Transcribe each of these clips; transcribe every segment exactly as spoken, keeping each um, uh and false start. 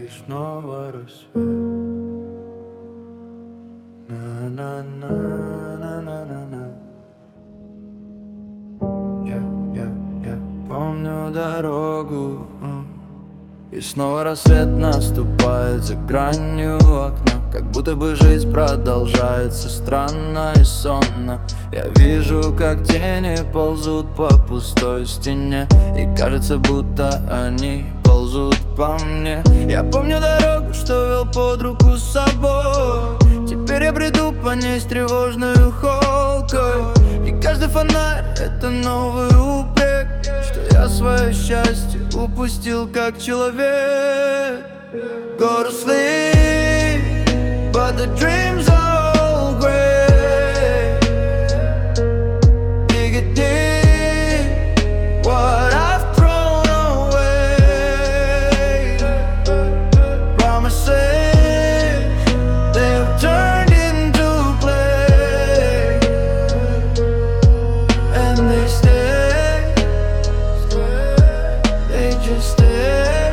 и снова рассвет. На-на-на-на-на-на-на. Я, я, я помню дорогу, и снова рассвет наступает за гранью окна. Как будто бы жизнь продолжается странно и сонно. Я вижу, как тени ползут по пустой стене, и кажется, будто они ползут по мне. Я помню дорогу, что вел под руку с собой. Теперь я бреду по ней с тревожной холкой, и каждый фонарь — это новый упрек, что я свое счастье упустил как человек. Go to sleep, but the dreams are all grey. Dig it deep, what I've thrown away. Promises, they've turned into play, and they stay, they just stay.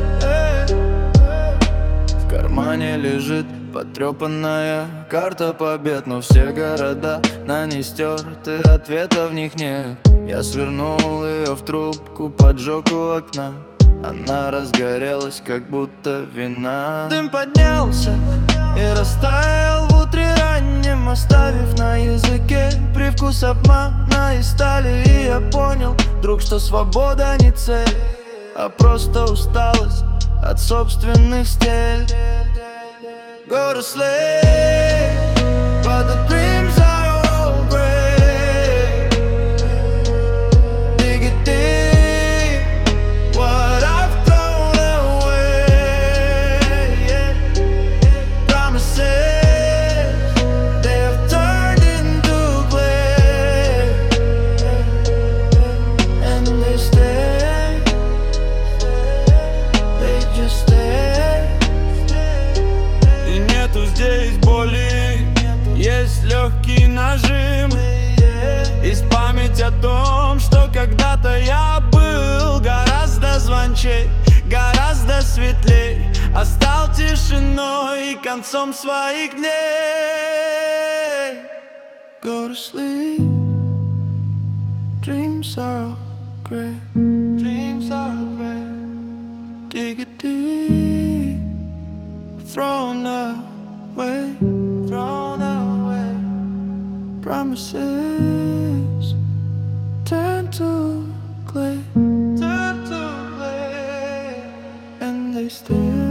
В кармане лежит потрепанная карта побед, но все города на ней стерты, ответа в них нет. Я свернул ее в трубку, поджег у окна. Она разгорелась, как будто вина. Дым поднялся и растаял в утре раннем, оставив на языке привкус обмана и стали. И я понял вдруг, что свобода не цель, а просто усталость от собственных стель. Go to sleep, but the dreams are all grey. Dig it deep, what I've thrown away. Yeah. Promises, they've turned into clay, and they stay, they just stay. Нету здесь боли, есть легкий нажим, из памяти о том, что когда-то я был гораздо звончей, гораздо светлей, а стал тишиной и концом своих дней. Go to sleep, dreams are all grey, dreams are all grey. Dig it deep, thrown away, thrown away. Promises turn to clay, turn to clay, and they still